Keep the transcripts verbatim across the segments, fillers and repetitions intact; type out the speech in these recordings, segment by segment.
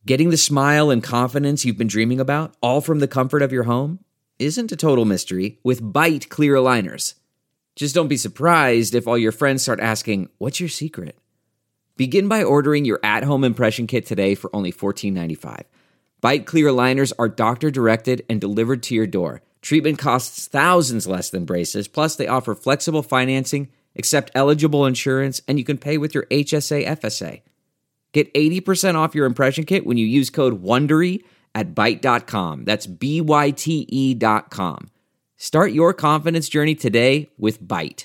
Getting the smile and confidence you've been dreaming about, all from the comfort of your home, isn't a total mystery with Byte clear aligners. Just don't be surprised if all your friends start asking, "What's your secret?" Begin by ordering your at-home impression kit today for only fourteen ninety-five. Byte clear aligners are doctor-directed and delivered to your door. Treatment costs thousands less than braces, plus they offer flexible financing, accept eligible insurance, and you can pay with your H S A F S A. Get eighty percent off your impression kit when you use code WONDERY at byte dot com. That's B Y T E dot com. Start your confidence journey today with Byte.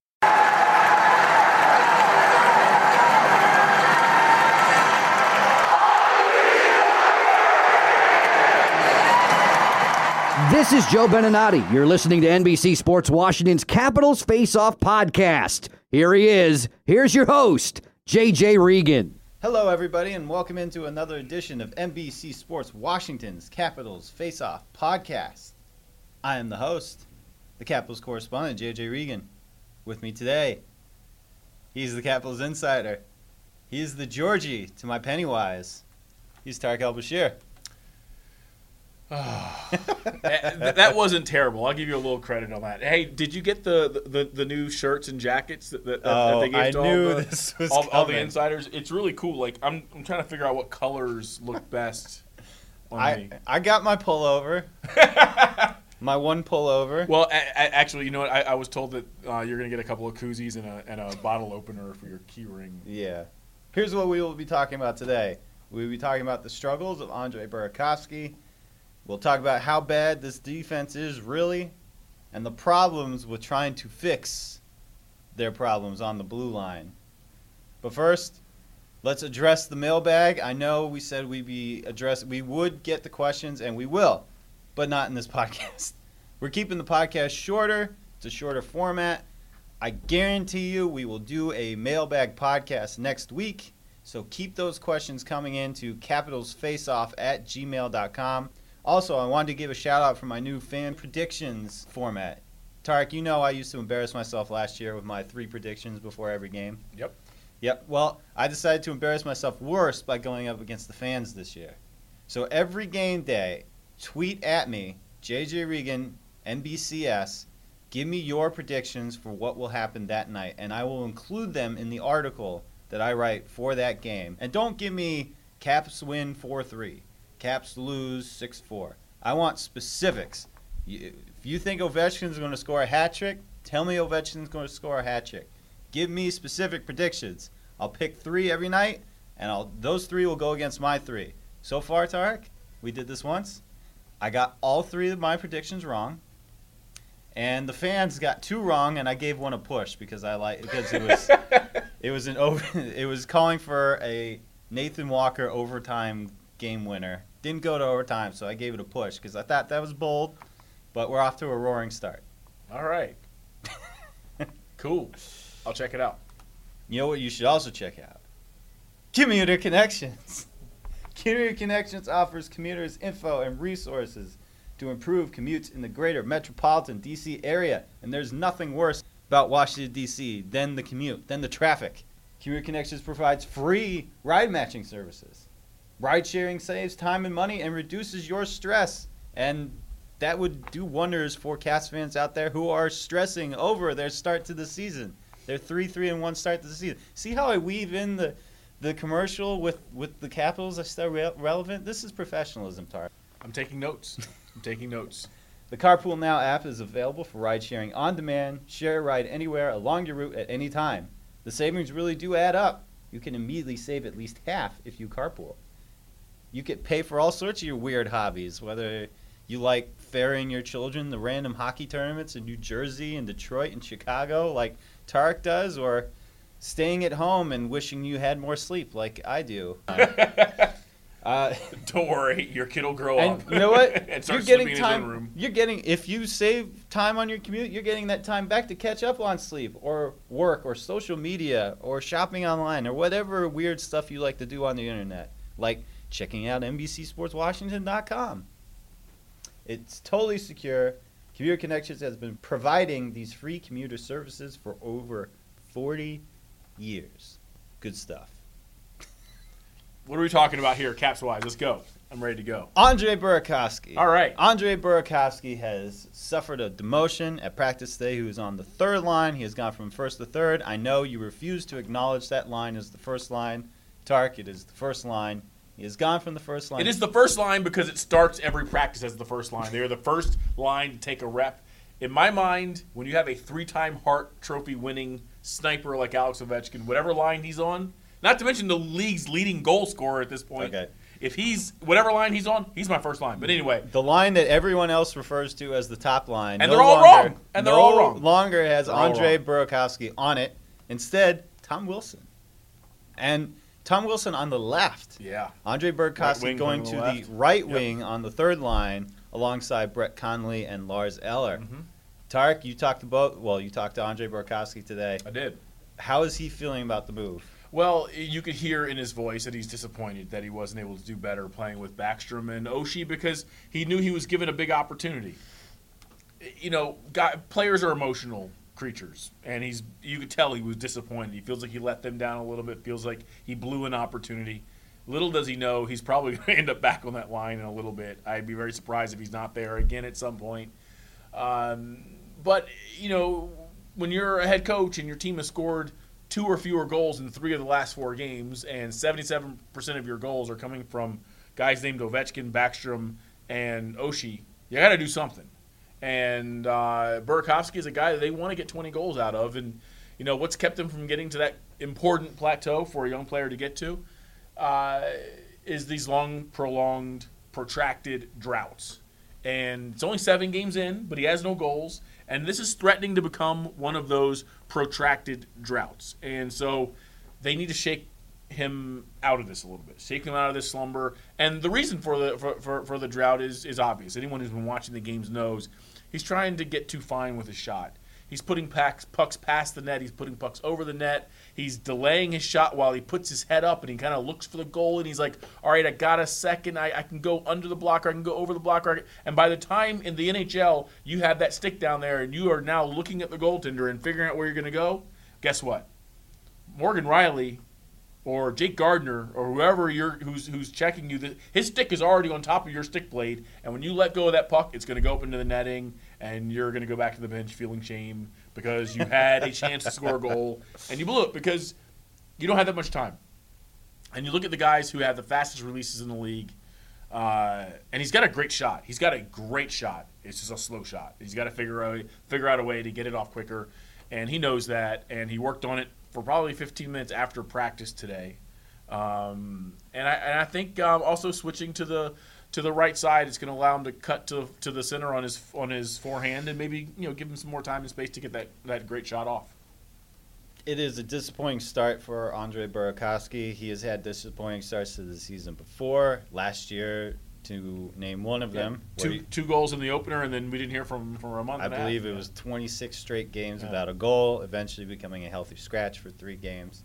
This is Joe Beninati. You're listening to N B C Sports Washington's Capitals Face-Off podcast. Here he is. Here's your host, J J Regan. Hello, everybody, and welcome into another edition of N B C Sports Washington's Capitals Face-Off podcast. I am the host, the Capitals correspondent, J J Regan. With me today, he's the Capitals insider. He's the Georgie to my Pennywise. He's Tarek El-Bashir. Oh, that, that wasn't terrible. I'll give you a little credit on that. Hey, did you get the the, the new shirts and jackets that, that, oh, that they gave I to knew all, the, this was all, all the coming. insiders? It's really cool. Like I'm I'm trying to figure out what colors look best on I, me. I got my pullover. My one pullover. Well, a, a, actually, you know what? I, I was told that uh, you're going to get a couple of koozies and a, and a bottle opener for your key ring. Yeah. Here's what we will be talking about today. We will be talking about the struggles of Andre Burakovsky. We'll talk about how bad this defense is really and the problems with trying to fix their problems on the blue line. But first, let's address the mailbag. I know we said we'd be address we would get the questions, and we will, but not in this podcast. We're keeping the podcast shorter. It's a shorter format. I guarantee you we will do a mailbag podcast next week. So keep those questions coming in to capitalsfaceoff at gmail dot com. Also, I wanted to give a shout-out for my new fan predictions format. Tarek, you know I used to embarrass myself last year with my three predictions before every game. Yep. Yep. Well, I decided to embarrass myself worse by going up against the fans this year. So every game day, tweet at me, J J Regan, N B C S, give me your predictions for what will happen that night, and I will include them in the article that I write for that game. And don't give me Caps win four three. Caps lose six four. I want specifics. You, if you think Ovechkin's going to score a hat trick, tell me Ovechkin's going to score a hat trick. Give me specific predictions. I'll pick three every night, and I'll those three will go against my three. So far, Tarek, we did this once. I got all three of my predictions wrong, and the fans got two wrong, and I gave one a push because I like because it was it was an over it was calling for a Nathan Walker overtime game winner. Didn't go to overtime, so I gave it a push because I thought that was bold, but we're off to a roaring start. All right. Cool. I'll check it out. You know what you should also check out? Commuter Connections. Commuter Connections offers commuters info and resources to improve commutes in the greater metropolitan D C area, and there's nothing worse about Washington, D C than the commute, than the traffic. Commuter Connections provides free ride matching services. Ride sharing saves time and money and reduces your stress. And that would do wonders for Cats fans out there who are stressing over their start to the season. Their three three and one start to the season. See how I weave in the the commercial with, with the Capitals are still re- relevant? This is professionalism, Tar. I'm taking notes. I'm taking notes. The Carpool Now app is available for ride sharing on demand. Share a ride anywhere along your route at any time. The savings really do add up. You can immediately save at least half if you carpool. You could pay for all sorts of your weird hobbies, whether you like ferrying your children to random hockey tournaments in New Jersey and Detroit and Chicago like Tarek does, or staying at home and wishing you had more sleep like I do. uh, Don't worry, your kid will grow and up. You know what? and You're start getting sleeping in his own time. room. You're getting if you save time on your commute, you're getting that time back to catch up on sleep or work or social media or shopping online or whatever weird stuff you like to do on the internet, like checking out N B C Sports Washington dot com. It's totally secure. Commuter Connections has been providing these free commuter services for over forty years. Good stuff. What are we talking about here, caps-wise? Let's go. I'm ready to go. Andre Burakovsky. All right. Andre Burakovsky has suffered a demotion at practice today. He was on the third line. He has gone from first to third. I know you refuse to acknowledge that line as the first line. Tark, it is the first line. He has gone from the first line. It is the first line because it starts every practice as the first line. They are the first line to take a rep. In my mind, when you have a three-time Hart Trophy winning sniper like Alex Ovechkin, whatever line he's on, not to mention the league's leading goal scorer at this point. Okay. If he's whatever line he's on, he's my first line. But anyway, the line that everyone else refers to as the top line, and no they're all longer, wrong. And they're no all wrong. Longer has They're all Andre wrong. Burakovsky on it. Instead, Tom Wilson, and Tom Wilson on the left. Yeah. Andre Right Burakovsky wing going on to the the left. right Yep. wing on the third line alongside Brett Connolly and Lars Eller. Mhm. Tarek, you talked about well, you talked to Andre Burakovsky today. I did. How is he feeling about the move? Well, you could hear in his voice that he's disappointed that he wasn't able to do better playing with Backstrom and Oshie because he knew he was given a big opportunity. You know, guy, players are emotional creatures, and he's you could tell he was disappointed. He feels like he let them down a little bit, feels like he blew an opportunity. Little does he know he's probably going to end up back on that line in a little bit. I'd be very surprised if he's not there again at some point. Um, but, you know, when you're a head coach and your team has scored two or fewer goals in three of the last four games, and seventy-seven percent of your goals are coming from guys named Ovechkin, Backstrom, and Oshie, you got to do something. And uh, Burakovsky is a guy that they want to get twenty goals out of. And, you know, what's kept them from getting to that important plateau for a young player to get to uh, is these long, prolonged, protracted droughts. And it's only seven games in, but he has no goals. And this is threatening to become one of those protracted droughts. And so they need to shake him out of this a little bit, shake him out of this slumber. And the reason for the for, for, for the drought is, is obvious. Anyone who's been watching the games knows he's trying to get too fine with his shot. He's putting pucks, pucks past the net. He's putting pucks over the net. He's delaying his shot while he puts his head up and he kind of looks for the goal. And he's like, all right, I got a second. I, I can go under the blocker. I can go over the blocker. And by the time in the N H L you have that stick down there and you are now looking at the goaltender and figuring out where you're going to go, guess what? Morgan Riley or Jake Gardner or whoever you're who's who's checking you, his stick is already on top of your stick blade. And when you let go of that puck, it's going to go up into the netting. And you're going to go back to the bench feeling shame because you had a chance to score a goal and you blew it because you don't have that much time. And you look at the guys who have the fastest releases in the league, uh, and he's got a great shot. He's got a great shot. It's just a slow shot. He's got to figure out figure out a way to get it off quicker, and he knows that. And he worked on it for probably fifteen minutes after practice today. Um, and I and I think um, also switching to the to the right side is going to allow him to cut to to the center on his on his forehand and maybe you know give him some more time and space to get that, that great shot off. It is a disappointing start for Andre Burakovsky. He has had disappointing starts to the season before. Last year, to name one of them. Two he, two goals in the opener, and then we didn't hear from him for a month. I and a believe half. it was twenty-six straight games Yeah. without a goal, eventually becoming a healthy scratch for three games.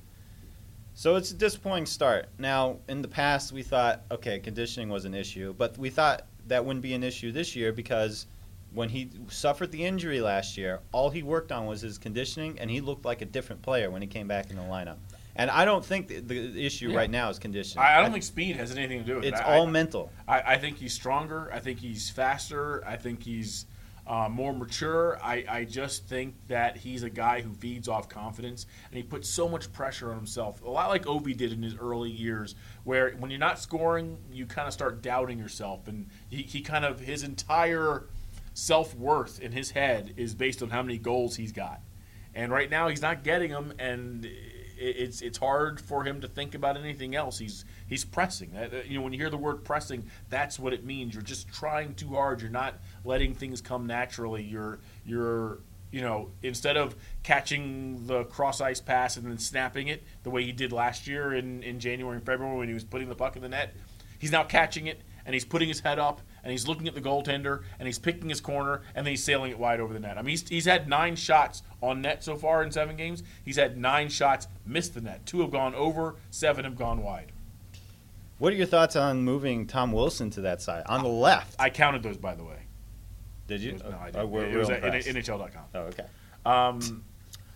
So it's a disappointing start. Now, in the past, we thought, okay, conditioning was an issue, but we thought that wouldn't be an issue this year because when he suffered the injury last year, all he worked on was his conditioning, and he looked like a different player when he came back in the lineup. And I don't think the, the issue Yeah. right now is conditioning. I, I don't think speed has anything to do with it. it's I- all I, mental. I, I think he's stronger. I think he's faster. I think he's uh, more mature. I, I just think that he's a guy who feeds off confidence, and he puts so much pressure on himself. A lot like Ovi did in his early years, where when you're not scoring, you kind of start doubting yourself. And he, he kind of, his entire self-worth in his head is based on how many goals he's got. And right now he's not getting them, and it's it's hard for him to think about anything else. He's he's pressing. You know, when you hear the word pressing, that's what it means. You're just trying too hard. You're not letting things come naturally. You're you're you know, instead of catching the cross ice pass and then snapping it the way he did last year in, in January and February when he was putting the puck in the net, he's now catching it and he's putting his head up and he's looking at the goaltender and he's picking his corner and then he's sailing it wide over the net. I mean, he's, he's had nine shots on net so far in seven games. He's had nine shots missed the net. Two have gone over, seven have gone wide. What are your thoughts on moving Tom Wilson to that side on the left? I counted those, by the way. Did you? It was, no, I Oh, didn't. we're it real was at impressed. N H L dot com. Oh, okay. Um,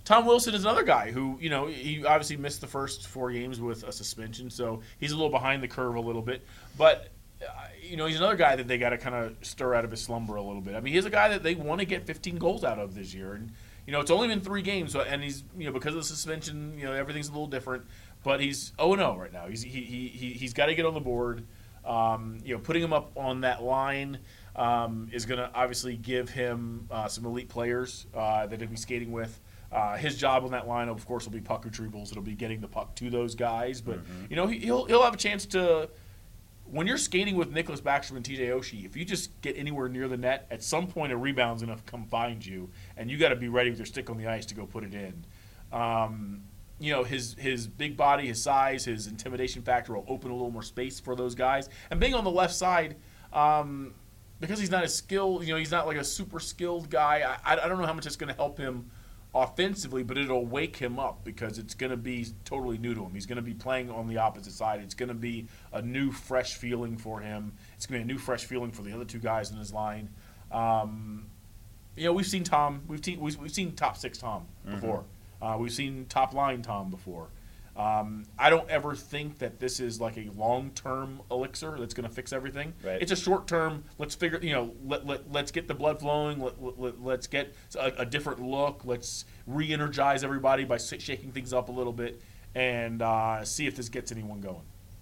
Tom Wilson is another guy who, you know, he obviously missed the first four games with a suspension, so he's a little behind the curve a little bit. But, uh, you know, he's another guy that they got to kind of stir out of his slumber a little bit. I mean, he's a guy that they want to get fifteen goals out of this year. And, you know, it's only been three games, and he's, you know, because of the suspension, you know, everything's a little different. But he's oh and oh right now. He's, he, he, he, he's got to get on the board. Um, you know, putting him up on that line um, is going to obviously give him uh, some elite players uh, that he'll be skating with. Uh, his job on that line, of course, will be puck retrievals. It'll be getting the puck to those guys. But, mm-hmm. you know, he, he'll he'll have a chance to – when you're skating with Nicholas Backstrom and T J Oshie, if you just get anywhere near the net, at some point a rebound's going to come find you, and you got to be ready with your stick on the ice to go put it in. Um, you know, his his big body, his size, his intimidation factor will open a little more space for those guys. And being on the left side um, – because he's not as skilled, you know, he's not like a super skilled guy, I, I don't know how much it's going to help him offensively, but it'll wake him up because it's going to be totally new to him. He's going to be playing on the opposite side. It's going to be a new, fresh feeling for him. It's going to be a new, fresh feeling for the other two guys in his line. Um, you know, we've seen Tom. We've seen we've, we've seen top six Tom before. Mm-hmm. Uh, we've seen top line Tom before. Um, I don't ever think that this is like a long-term elixir that's going to fix everything. Right. It's a short-term, let's figure, you know, let, let, let's get the blood flowing, let, let, let's get a, a different look, let's re-energize everybody by shaking things up a little bit and uh, see if this gets anyone going.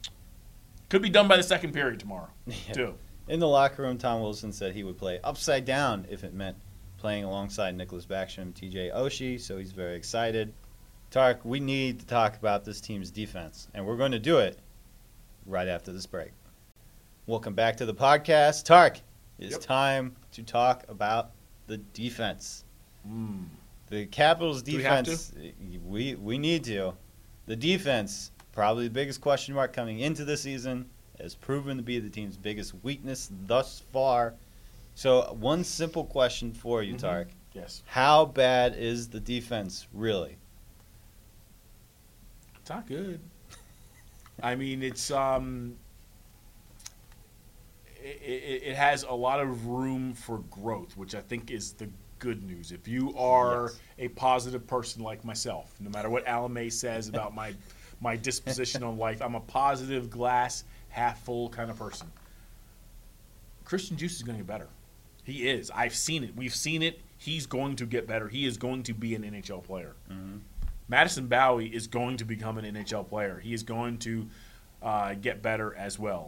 Could be done by the second period tomorrow, yeah. too. In the locker room, Tom Wilson said he would play upside down if it meant playing alongside Nicholas Backstrom, T J Oshie, so he's very excited. Tark, we need to talk about this team's defense, and we're going to do it right after this break. Welcome back to the podcast. Tark, it's yep. time to talk about the defense. Mm. The Capitals' defense, we, we, we need to. The defense, probably the biggest question mark coming into the season, has proven to be the team's biggest weakness thus far. So one simple question for you, mm-hmm. Tark. Yes. How bad is the defense really? It's not good. I mean, it's um, it, it, it has a lot of room for growth, which I think is the good news. If you are yes. a positive person like myself, no matter what Alan May says about my my disposition on life, I'm a positive, glass half full kind of person. Christian Djoos is going to get better. He is. I've seen it. We've seen it. He's going to get better. He is going to be an N H L player. Mm-hmm. Madison Bowey is going to become an N H L player. He is going to uh, get better as well.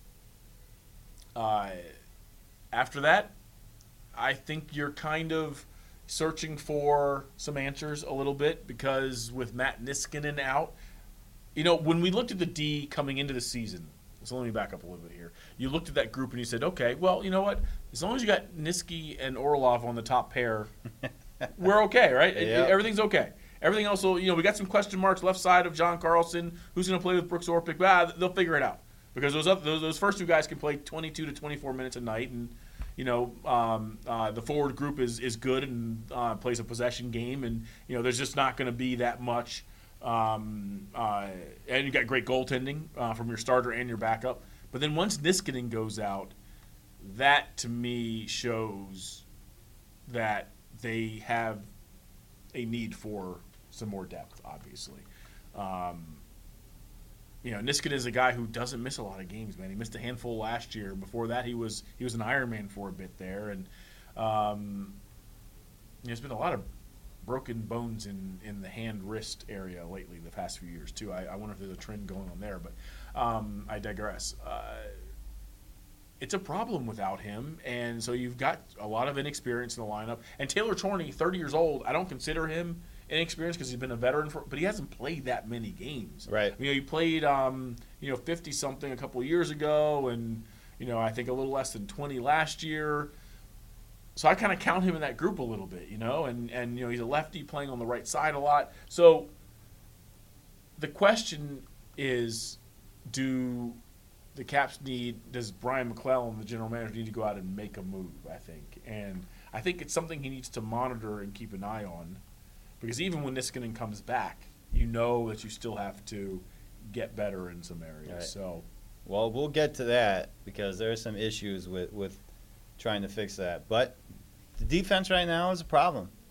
Uh, after that, I think you're kind of searching for some answers a little bit because with Matt Niskanen out, you know, when we looked at the D coming into the season, so let me back up a little bit here. You looked at that group and you said, okay, well, you know what? As long as you got Niski and Orlov on the top pair, we're okay, right? Yep. Everything's okay. Everything else, will, you know, we got some question marks left side of John Carlson. Who's going to play with Brooks Orpik? Ah, they'll figure it out because those, other, those those first two guys can play twenty-two to twenty-four minutes a night, and you know um, uh, the forward group is is good and uh, plays a possession game, and you know there's just not going to be that much. Um, uh, and you got great goaltending uh, from your starter and your backup. But then once Niskanen goes out, that to me shows that they have a need for some more depth, obviously. Um, you know, Niskanen is a guy who doesn't miss a lot of games, man. He missed a handful last year. Before that, he was he was an Ironman for a bit there. And um, you know, there's been a lot of broken bones in, in the hand-wrist area lately the past few years, too. I, I wonder if there's a trend going on there, but um, I digress. Uh, it's a problem without him, and so you've got a lot of inexperience in the lineup. And Taylor Chorney, thirty years old, I don't consider him inexperienced because he's been a veteran, for, but he hasn't played that many games. Right. You know, he played, um, you know, fifty-something a couple of years ago, and, you know, I think a little less than twenty last year. So I kind of count him in that group a little bit, you know, and, and you know he's a lefty playing on the right side a lot. So the question is, do the Caps need, does Brian McClellan, the general manager, need to go out and make a move, I think. And I think it's something he needs to monitor and keep an eye on because even when Niskanen comes back, you know that you still have to get better in some areas. Right. So, well, we'll get to that because there are some issues with, with – trying to fix that. But the defense right now is a problem.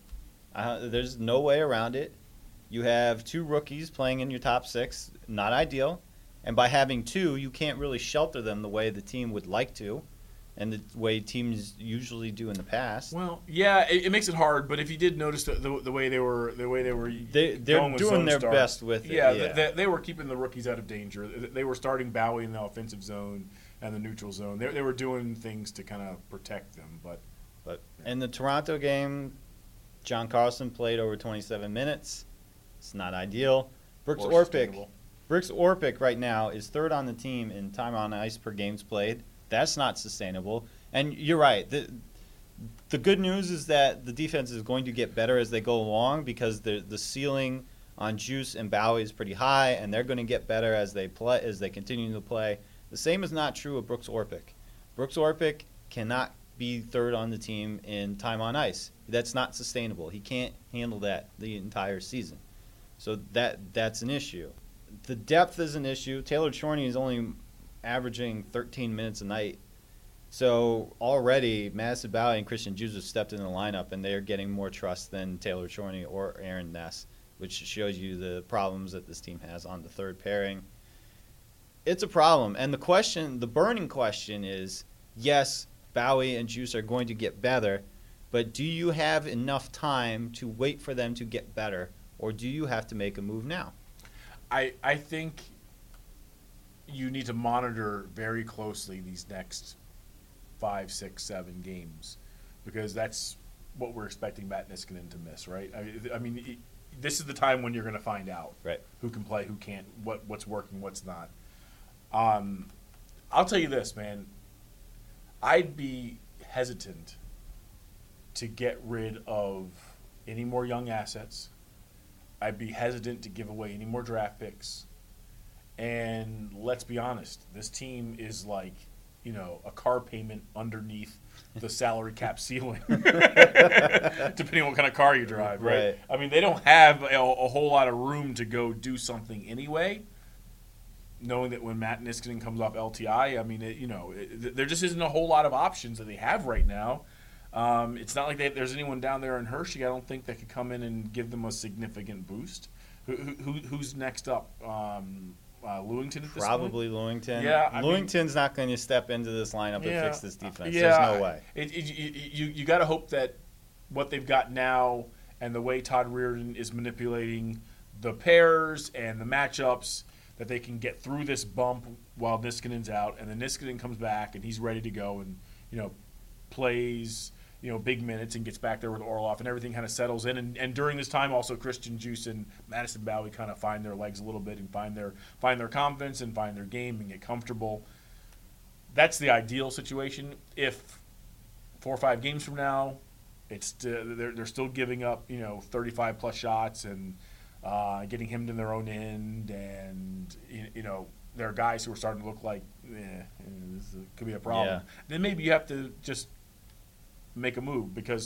Uh, there's no way around it. You have two rookies playing in your top six, not ideal. And by having two, you can't really shelter them the way the team would like to and the way teams usually do in the past. Well, yeah, it, it makes it hard. But if you did notice the, the, the way they were, the way they were, they, they're going with doing their starts, best with it. Yeah, Yeah, they, they were keeping the rookies out of danger. They were starting Bowie in the offensive zone and the neutral zone. They, they were doing things to kind of protect them. But, but in the Toronto game, John Carlson played over twenty-seven minutes. It's not ideal. Brooks Orpik, Brooks Orpik right now is third on the team in time on ice per games played. That's not sustainable. And you're right. The, the good news is that the defense is going to get better as they go along because the the ceiling on Juice and Bowie is pretty high, and they're going to get better as they play as they continue to play. The same is not true of Brooks Orpik. Brooks Orpik cannot be third on the team in time on ice. That's not sustainable. He can't handle that the entire season. So that that's an issue. The depth is an issue. Taylor Chorney is only averaging thirteen minutes a night. So already Madison Bowie and Christian Juice have stepped in the lineup, and they're getting more trust than Taylor Chorney or Aaron Ness, which shows you the problems that this team has on the third pairing. It's a problem. And the question, the burning question is, yes, Bowie and Juice are going to get better, but do you have enough time to wait for them to get better, or do you have to make a move now? I I think you need to monitor very closely these next five, six, seven games because that's what we're expecting Matt Niskanen to miss, right? I, I mean, it, this is the time when you're going to find out right. who can play, who can't, what what's working, what's not. Um, I'll tell you this, man. I'd be hesitant to get rid of any more young assets. I'd be hesitant to give away any more draft picks. And let's be honest, this team is like, you know, a car payment underneath the salary cap ceiling, depending on what kind of car you drive, right? Right. I mean, they don't have a, a whole lot of room to go do something anyway. Knowing that when Matt Niskanen comes off L T I, I mean, it, you know, it, there just isn't a whole lot of options that they have right now. Um, it's not like they, there's anyone down there in Hershey, I don't think, that could come in and give them a significant boost. Who, who, who's next up? Um, uh, Lewington at this Probably point? Lewington. Yeah, I Lewington's mean, not going to step into this lineup yeah, and fix this defense. Yeah, There's no way. It, it, you you got to hope that what they've got now and the way Todd Reardon is manipulating the pairs and the matchups, that they can get through this bump while Niskanen's out, and then Niskanen comes back and he's ready to go and, you know, plays, you know, big minutes and gets back there with Orlov and everything kind of settles in. And, and during this time, also Christian Juice and Madison Bowie kind of find their legs a little bit and find their find their confidence and find their game and get comfortable. That's the ideal situation. If four or five games from now, it's uh, they're they're still giving up, you know, thirty-five plus shots and uh, getting hemmed in their own end, and you, you know there are guys who are starting to look like eh, this could be a problem. Yeah. Then maybe you have to just make a move because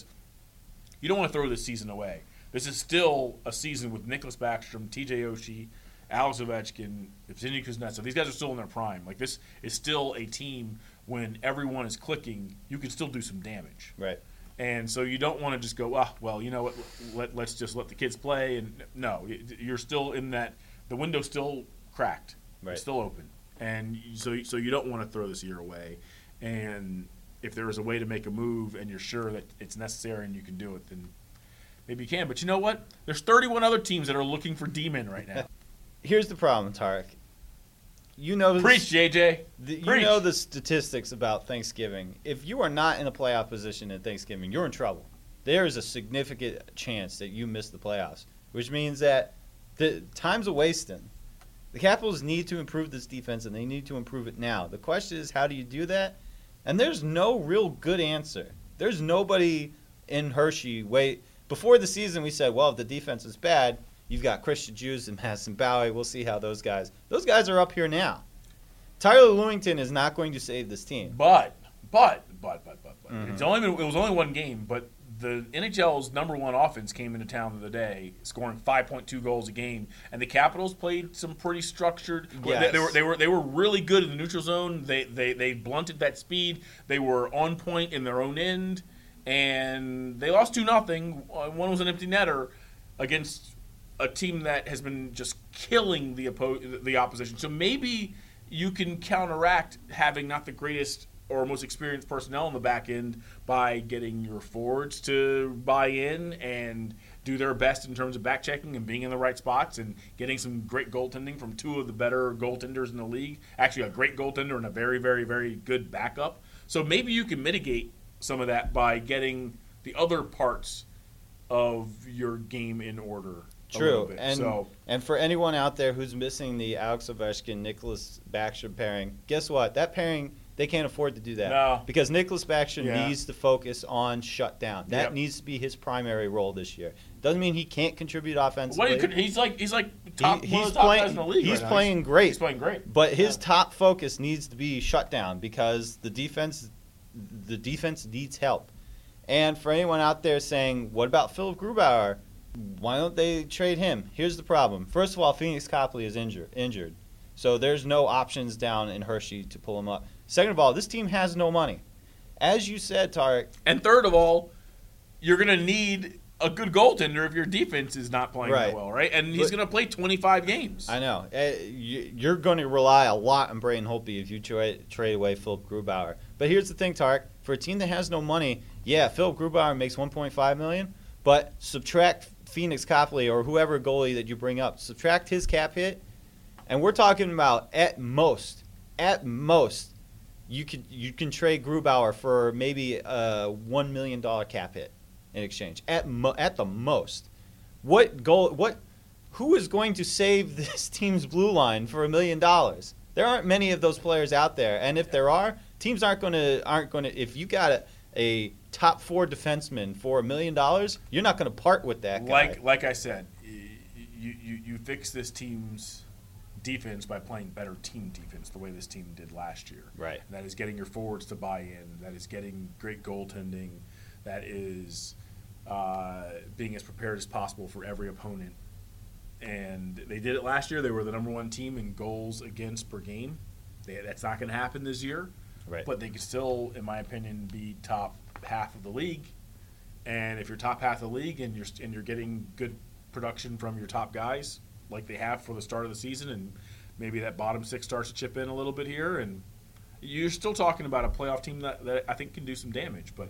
you don't want to throw this season away. This is still a season with Nicholas Backstrom, T J Oshie, Alex Ovechkin, Evgeny Kuznetsov. These guys are still in their prime. Like, this is still a team when everyone is clicking, you can still do some damage. Right. And so you don't want to just go, ah, well, you know what, let, let's just let the kids play. And no, you're still in that – the window's still cracked. Right. It's still open. And so, so you don't want to throw this year away. And if there is a way to make a move and you're sure that it's necessary and you can do it, then maybe you can. But you know what? There's thirty-one other teams that are looking for D-men right now. Here's the problem, Tarek. You know, Preach, J J. The, you Preach. know the statistics about Thanksgiving. If you are not in a playoff position at Thanksgiving, you're in trouble. There is a significant chance that you miss the playoffs, which means that the time's a wasting. The Capitals need to improve this defense, and they need to improve it now. The question is, how do you do that? And there's no real good answer. There's nobody in Hershey. Wait, before the season, we said, well, if the defense is bad, you've got Christian Juice and Madison Bowie. We'll see how those guys – those guys are up here now. Tyler Lewington is not going to save this team. But, but, but, but, but, but. Mm-hmm. It's only been, it was only one game, but the N H L's number one offense came into town the other day, scoring five point two goals a game, and the Capitals played some pretty structured. Yes. They, they were they were they were really good in the neutral zone. They they they blunted that speed. They were on point in their own end, and they lost two nothing. One was an empty netter against a team that has been just killing the oppo- the opposition. So maybe you can counteract having not the greatest or most experienced personnel on the back end by getting your forwards to buy in and do their best in terms of back checking and being in the right spots and getting some great goaltending from two of the better goaltenders in the league. Actually, a great goaltender and a very, very, very good backup. So maybe you can mitigate some of that by getting the other parts of your game in order. True, and so, and for anyone out there who's missing the Alex Ovechkin Nicholas Backstrom pairing, guess what? That pairing, they can't afford to do that no. because Nicholas Backstrom yeah. needs to focus on shutdown. That yep. needs to be his primary role this year. Doesn't mean he can't contribute offensively. What he could, he's like he's like top, he, one he's of the top playing, guys in the league. He's right playing now. great. He's playing great, but his yeah. top focus needs to be shutdown because the defense, the defense needs help. And for anyone out there saying, "What about Philip Grubauer? Why don't they trade him?" Here's the problem. First of all, Phoenix Copley is injured, injured, so there's no options down in Hershey to pull him up. Second of all, this team has no money. As you said, Tarek. And third of all, you're going to need a good goaltender if your defense is not playing right. that well, right? And he's going to play twenty-five games. I know. Uh, you're going to rely a lot on Braden Holtby if you trade, trade away Philip Grubauer. But here's the thing, Tarek. For a team that has no money, yeah, Philip Grubauer makes one point five million dollars, but subtract Phoenix Copley or whoever goalie that you bring up, subtract his cap hit, and we're talking about at most, at most, you can you can trade Grubauer for maybe a one million dollars cap hit in exchange at mo- at the most. What goal? What? Who is going to save this team's blue line for a million dollars? There aren't many of those players out there, and if there are, teams aren't going to aren't going to. If you got a, a top four defenseman for a million dollars, you're not going to part with that guy. Like like I said, you, you you fix this team's defense by playing better team defense the way this team did last year. Right. And that is getting your forwards to buy in. That is getting great goaltending. That is uh, being as prepared as possible for every opponent. And they did it last year. They were the number one team in goals against per game. They, that's not going to happen this year. Right. But they could still, in my opinion, be top half of the league. And if you're top half of the league and you're and you're getting good production from your top guys, like they have for the start of the season, and maybe that bottom six starts to chip in a little bit here, and you're still talking about a playoff team that, that I think can do some damage. But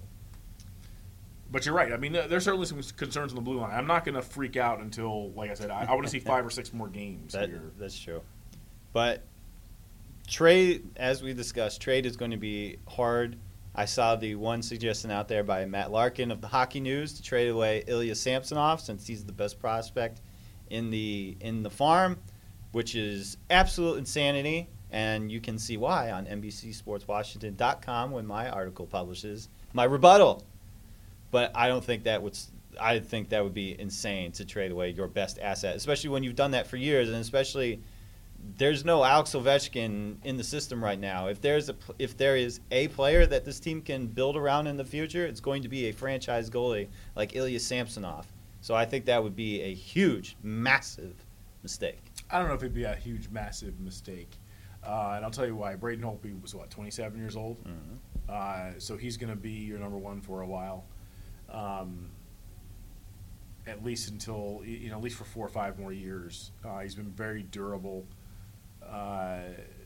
but you're right. I mean, there's certainly some concerns on the blue line. I'm not going to freak out until, like I said, I, I want to see five or six more games that, here. That's true. But trade, as we discussed, trade is going to be hard. I saw the one suggestion out there by Matt Larkin of the Hockey News to trade away Ilya Samsonov since he's the best prospect in the in the farm, which is absolute insanity, and you can see why on N B C Sports Washington dot com when my article publishes my rebuttal. But I don't think that would I think that would be insane to trade away your best asset, especially when you've done that for years, and especially there's no Alex Ovechkin in the system right now. If there's a if there is a player that this team can build around in the future, it's going to be a franchise goalie like Ilya Samsonov. So I think that would be a huge, massive mistake. I don't know if it'd be a huge, massive mistake. Uh, and I'll tell you why. Braden Holtby was, what, twenty-seven years old? Mm-hmm. Uh, so he's going to be your number one for a while. Um, at least until, you know, at least for four or five more years. Uh, he's been very durable. Uh,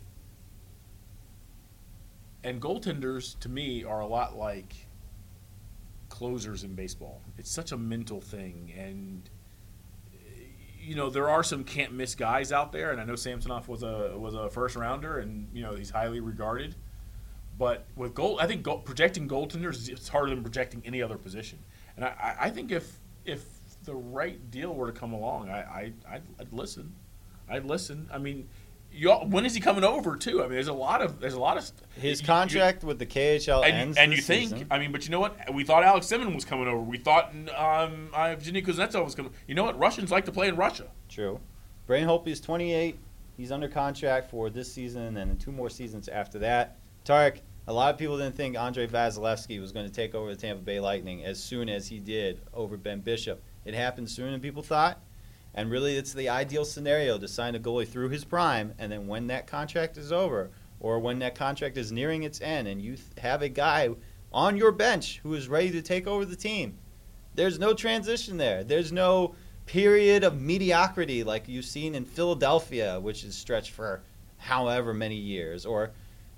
and goaltenders, to me, are a lot like closers in baseball. It's such a mental thing, and you know there are some can't miss guys out there, and I know Samsonov was a was a first rounder, and you know he's highly regarded. But with goal, I think goal, projecting goaltenders it's harder than projecting any other position. And I, I think if if the right deal were to come along, I, I I'd, I'd listen. I'd listen. I mean. You, when is he coming over too? I mean, there's a lot of there's a lot of his you, contract you, with the K H L and, ends. And this you think? season. I mean, but you know what? We thought Alex Simmons was coming over. We thought um, uh, Evgeny Kuznetsov was coming. You know what? Russians like to play in Russia. True. Braden Holtby is twenty-eight. He's under contract for this season and two more seasons after that. Tarek, a lot of people didn't think Andrei Vasilevsky was going to take over the Tampa Bay Lightning as soon as he did over Ben Bishop. It happened sooner than people thought. And really, it's the ideal scenario to sign a goalie through his prime, and then when that contract is over, or when that contract is nearing its end, and you th- have a guy on your bench who is ready to take over the team. There's no transition there. There's no period of mediocrity like you've seen in Philadelphia, which is stretched for however many years, or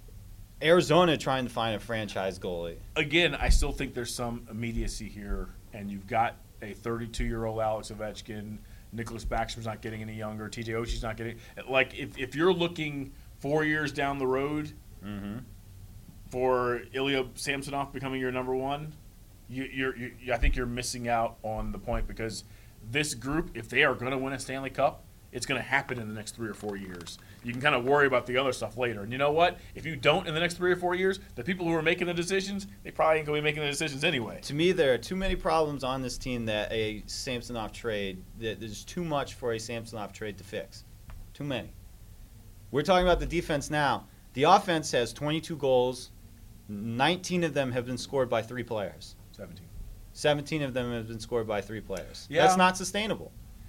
Arizona trying to find a franchise goalie. Again, I still think there's some immediacy here, and you've got a thirty-two-year-old Alex Ovechkin. Nicholas Backstrom's not getting any younger. T J Oshie's not getting – like, if, if you're looking four years down the road Mm-hmm. for Ilya Samsonov becoming your number one, you, you're, you, I think you're missing out on the point, because this group, if they are going to win a Stanley Cup, it's going to happen in the next three or four years. You can kind of worry about the other stuff later. And you know what? If you don't in the next three or four years, the people who are making the decisions, they probably ain't going to be making the decisions anyway. To me, there are too many problems on this team that a Samsonov trade, that there's too much for a Samsonov trade to fix. Too many. We're talking about the defense now. The offense has twenty-two goals. nineteen of them have been scored by three players. seventeen. seventeen of them have been scored by three players. Yeah. That's not sustainable.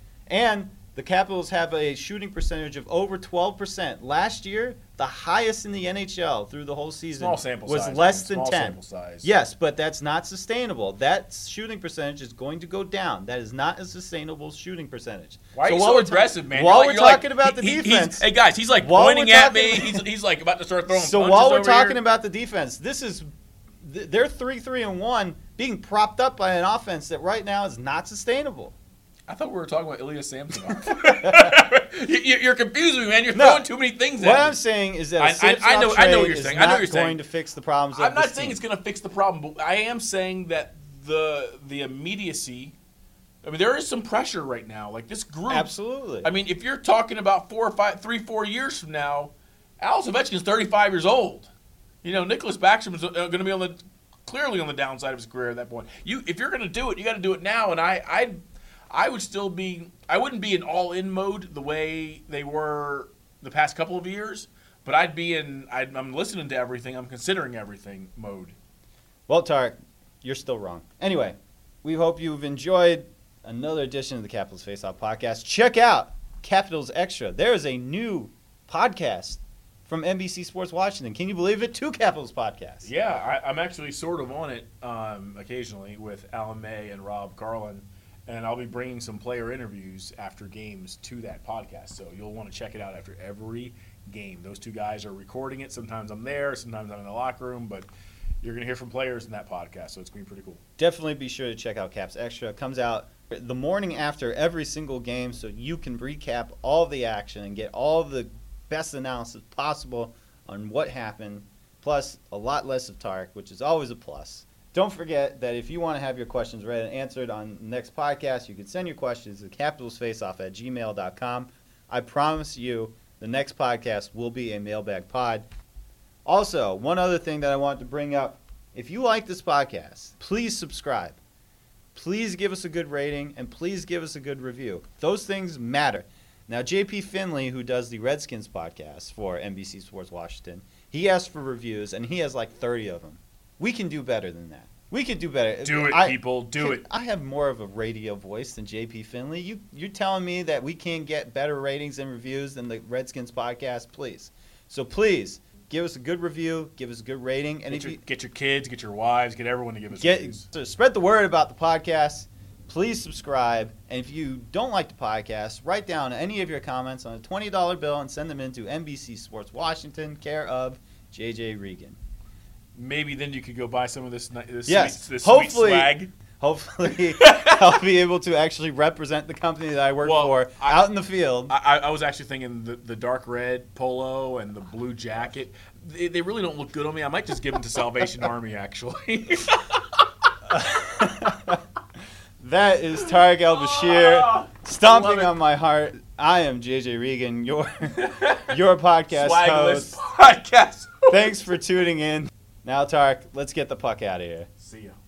And the Capitals have a shooting percentage of over twelve percent. Last year, the highest in the N H L through the whole season Small sample was size, less man. than Small ten. sample size. Yes, but that's not sustainable. That shooting percentage is going to go down. That is not a sustainable shooting percentage. Why are So you while so we're ta- aggressive, man? While You're like- we're you're like- talking about the he- he's- defense. Hey, guys, he's like While pointing we're at me. talking- He's, he's like about to start throwing So punches while we're over talking here. about the defense, this is th- they're three, three, and one being propped up by an offense that right now is not sustainable. I thought we were talking about Ilya Samsonov. you, you- you're confusing me, man. You're No. throwing too many things at What me. I'm saying is that a I- I- I Samsonov know- I know what trade you're is saying. I know not what you're saying. going to fix the problems of I'm not this saying team. it's going to fix the problem, but I am saying that the the immediacy. I mean, there is some pressure right now. Like this group. Absolutely. I mean, if you're talking about four or five, three, four years from now, Alex Ovechkin's thirty-five years old. You know, Nicholas Backstrom is going to be on the clearly on the downside of his career at that point. You, if you're going to do it, you got to do it now. And I, I, I would still be. I wouldn't be in all-in mode the way they were the past couple of years, but I'd be in. I'd, I'm listening to everything. I'm considering everything mode. Well, Tarek, you're still wrong. Anyway, we hope you've enjoyed another edition of the Capitals Face Off podcast. Check out Capitals Extra. There is a new podcast from N B C Sports Washington. Can you believe it? Two Capitals podcasts. Yeah, I, I'm actually sort of on it um, occasionally with Alan May and Rob Garland, and I'll be bringing some player interviews after games to that podcast. So you'll want to check it out after every game. Those two guys are recording it. Sometimes I'm there, sometimes I'm in the locker room, but you're going to hear from players in that podcast, so it's going to be pretty cool. Definitely be sure to check out Caps Extra. It comes out the morning after every single game, so you can recap all the action and get all the best analysis possible on what happened, plus a lot less of Tarek, which is always a plus. Don't forget that if you want to have your questions read and answered on the next podcast, you can send your questions to capitalsfaceoff at gmail dot com. I promise you the next podcast will be a mailbag pod. Also, one other thing that I wanted to bring up, if you like this podcast, please subscribe. Please give us a good rating, and please give us a good review. Those things matter. Now, J P Finley, who does the Redskins podcast for N B C Sports Washington, he asked for reviews, and he has like thirty of them. We can do better than that. We could do better. Do it, I- people. Do it. I have more of a radio voice than J P Finley. You, you're telling me that we can't get better ratings and reviews than the Redskins podcast? Please. So please, give us a good review, give us a good rating. And Get if your, you get your kids, get your wives, get everyone to give us get reviews. to spread the word about the podcast, please subscribe. And if you don't like the podcast, write down any of your comments on a twenty dollar bill and send them into N B C Sports Washington, care of J J Regan. Maybe then you could go buy some of this, ni- this, Yes. sweet, this Hopefully- sweet swag. Hopefully, I'll be able to actually represent the company that I work Well, for I- out in the field. I, I was actually thinking the, the dark red polo and the blue jacket. They, they really don't look good on me. I might just give them to Salvation Army, actually. That is Tarek El Bashir Ah, stomping I love it. on my heart. I am J J Regan, your your podcast Swagless host. podcast. Thanks for tuning in. Now, Tarek, let's get the puck out of here. See ya.